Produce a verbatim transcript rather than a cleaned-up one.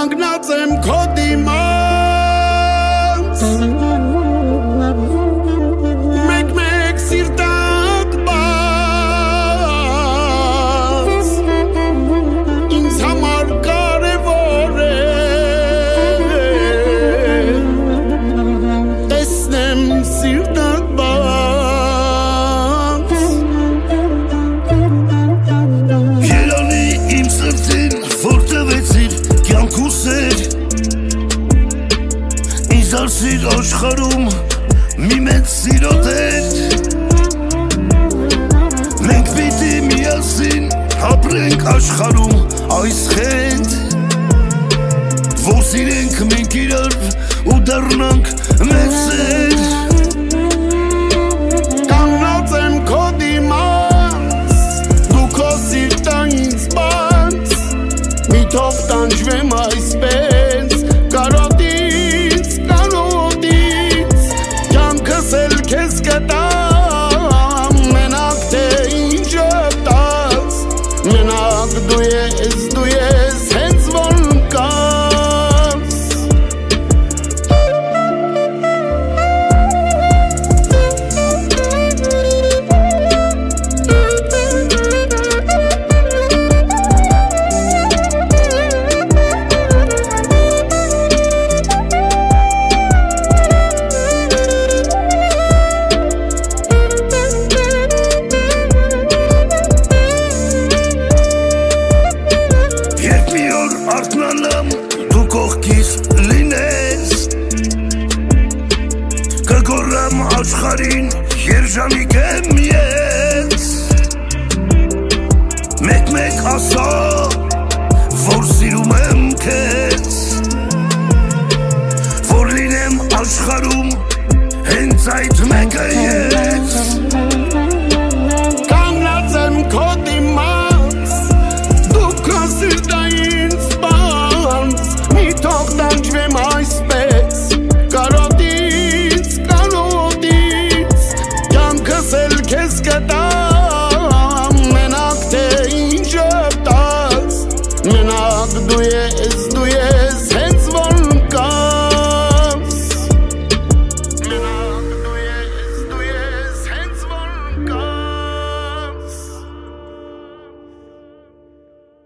կանգնած եմ քո դիմաց մեկ-մեկ սիրտդ բաց ինձ համար կարևոր է տեսնեմ սիրտդ բաց Երանի իմ սրտին որ տվեցիր կյանք ու սեր Ինձ արսիր աշխարում մի մեծ սիրոտեր Մենք պիտի միասին ապրենք աշխարում այս խենդ Որ սիրենք մենք իրար ու դառնանք մեծ սեր Կանգնած եմ քո դիմաց դու քո սիրտը ինձ բաց մի թող տանջվեմ այսպես կարոտից, կարոտից կյանքս էլ քեզ կտամ մենակ թե ինչ տաց մենակ դու ես, դու ես հենց որ կաս Երբ մի օր արթնանամ դու կողքիս լինես Կգոռամ աշխարհին երջանիկ եմ ես Մեկ-մեկ ասա որ սիրում եմ քեզ Որ լինեմ աշխարհում հենց այդ մեկը ես